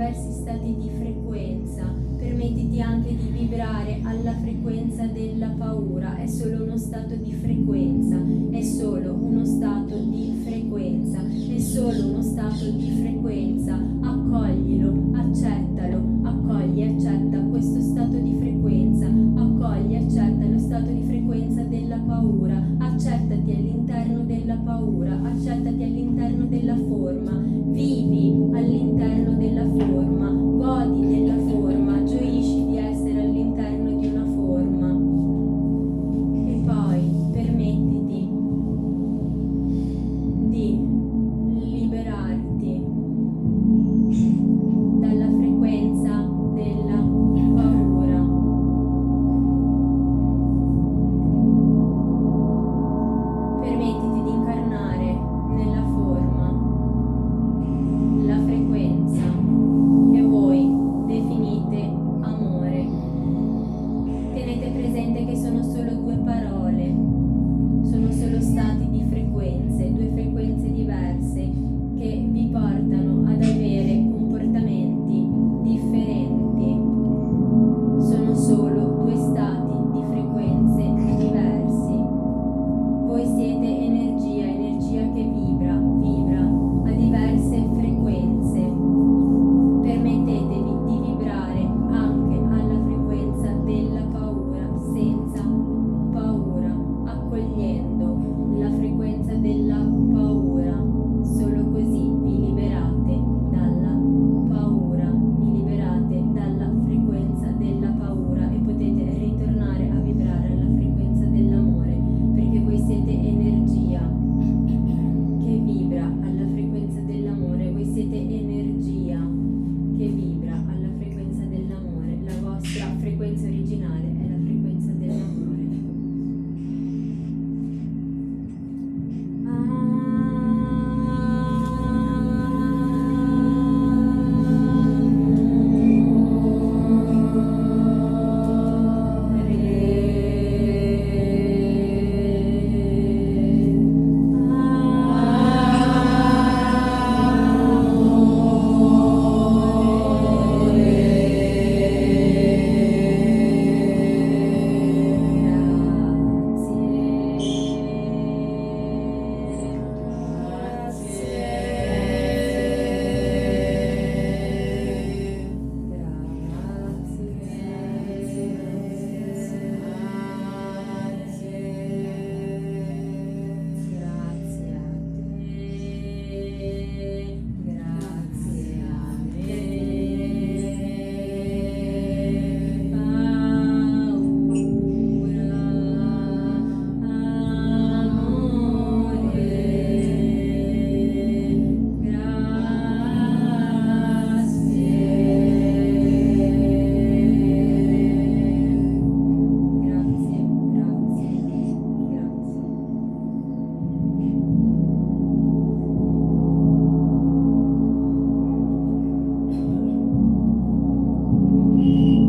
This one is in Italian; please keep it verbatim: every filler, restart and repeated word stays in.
diversi stati di frequenza. Permettiti anche di vibrare alla frequenza della paura. È solo uno stato di frequenza, è solo uno stato di frequenza, è solo uno stato di frequenza. Accoglilo, accettalo, accogli e accetta questo stato di frequenza, accogli e accetta lo stato di frequenza della paura, accettati all'interno della paura, accettati all'interno della forma, vivi all'interno della forma, godi della forma, gioisci di essere all'interno di una forma e poi permettiti di liberarti dalla frequenza della paura. Permettiti di incarnare nella forma la frequenza che voi definite amore. Tenete presente che sono solo due parole, sono solo stati di frequenze, due frequenze diverse che vi portano ad avere comportamenti differenti. Sono solo due stati di frequenze diversi. Voi siete energia, energia che vibra, vibra a diverse frequenze. Permettetevi di vibrare anche alla frequenza della paura, senza paura, accogliendo la frequenza della paura. Solo così vi liberate dalla paura, vi liberate dalla frequenza della paura e potete ritornare a vibrare alla frequenza dell'amore, perché voi siete energia che vibra alla frequenza dell'amore, voi siete